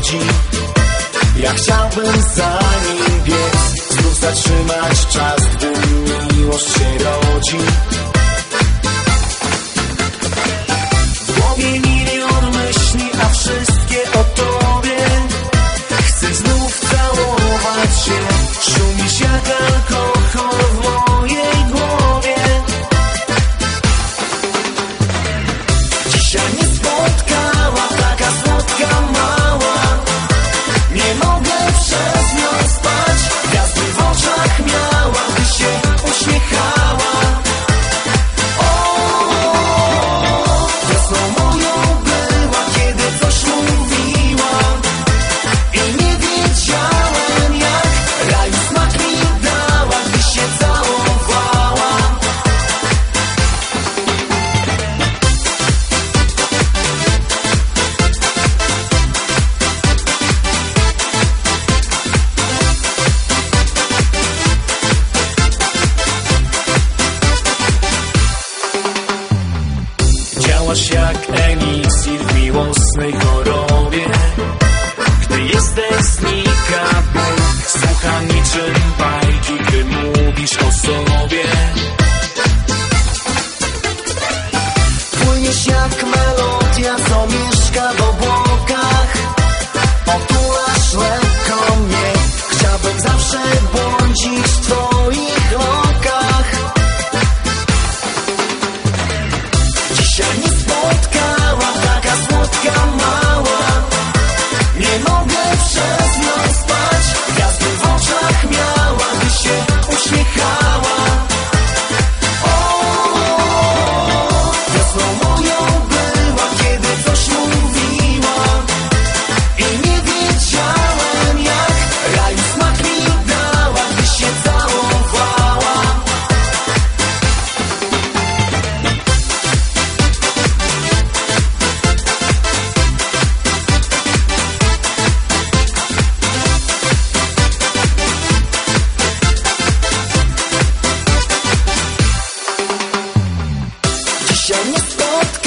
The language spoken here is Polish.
rodzi. Ja chciałbym za nim biec, znów zatrzymać czas, gdy miłość się rodzi. W głowie milion myśli, a wszystkie o tobie. Chcę znów całować się, szumisz jak alkohol w mojej głowie. Dzisiaj mnie spotkała taka słodka mała. Nie mogę przez nią spać, gwiazdy w oczach miała, gdy się uśmiechała. Wiosną moją była, kiedy coś mówiła i nie wiedziałem jak. Raju smak mi dała, gdy się całowała. Działasz jak eliksir w miłosnej chorobie. Gdy jesteś znika ból, słucham niczym bajki, gdy mówisz o sobie. Płyniesz jak melodia, co mieszka w obłokach. Otulasz lekko mnie, chciałbym zawsze błądzić w twoich lokach. Dzisiaj mnie spotkała taka słodka mała. Nie mogę przez nią spać, gwiazdy w oczach miała, gdy się uśmiechała. Wiosną moją była, kiedy coś mówiła i nie wiedziałem jak. Raju smak mi dała, gdy się całowała. Dzisiaj mnie spotkała